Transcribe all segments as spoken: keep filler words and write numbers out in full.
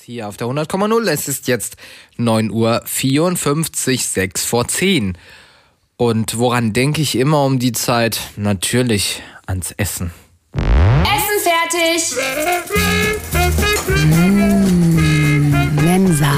hier auf der hundert Komma null. Es ist jetzt neun Uhr vierundfünfzig, sechs vor zehn. Und woran denke ich immer um die Zeit? Natürlich ans Essen. Essen fertig! Mmh, Mensa.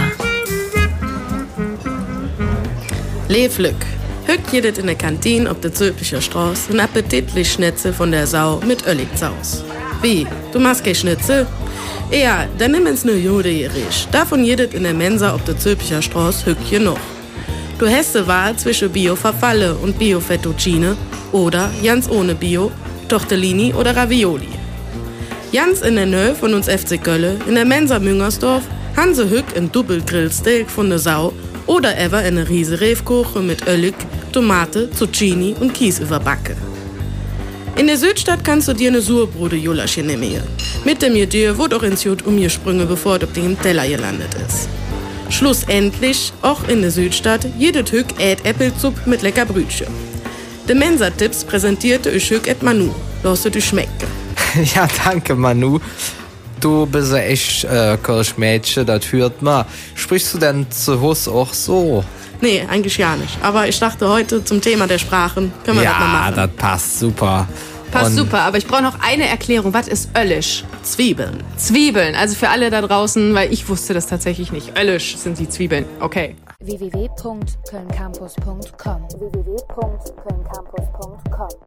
Leeflück. Hückt jedet in der Kantine ob der Zülpicher Straße ein appetitlich Schnitzel von der Sau mit Ölligsaus. Wie? Du machst kein Schnitzel? Ja, dann nimm ins Jude-Gericht. Davon jedet in der Mensa ob der Zülpicher Straße hückt noch. Du hast die Wahl zwischen Bio-Farfalle und Bio-Fettuccine oder ganz ohne Bio, Tortellini oder Ravioli. Ganz in der Nähe von uns F C Gölle, in der Mensa Müngersdorf, haben sie hück ein Doppelgrillsteak von der Sau oder ever eine riese Reefkuchen mit Öllig, Tomate, Zucchini und Kies überbacke. In der Südstadt kannst du dir eine Surbrode-Julaschen nehmen. Mit dem Idee wurde auch ins Jud umgesprungen, bevor es auf dem Teller gelandet ist. Schlussendlich, auch in der Südstadt, jedet Hück ät Äppelsuppe mit lecker Brötchen. De Mensa-Tipps präsentierte ich Hück et Manu. Lass du schmecken. Ja, danke Manu. Du bist echt äh, Kirschmädchen, das hört man. Sprichst du denn zu Hause auch so? Nee, eigentlich gar nicht. Aber ich dachte heute zum Thema der Sprachen können wir ja, das mal machen. Ja, das passt super. Passt Und super, aber ich brauche noch eine Erklärung. Was ist Öllisch? Zwiebeln. Zwiebeln, also für alle da draußen, weil ich wusste das tatsächlich nicht. Öllisch sind die Zwiebeln, okay. w w w punkt köln campus punkt com w w w punkt köln campus punkt com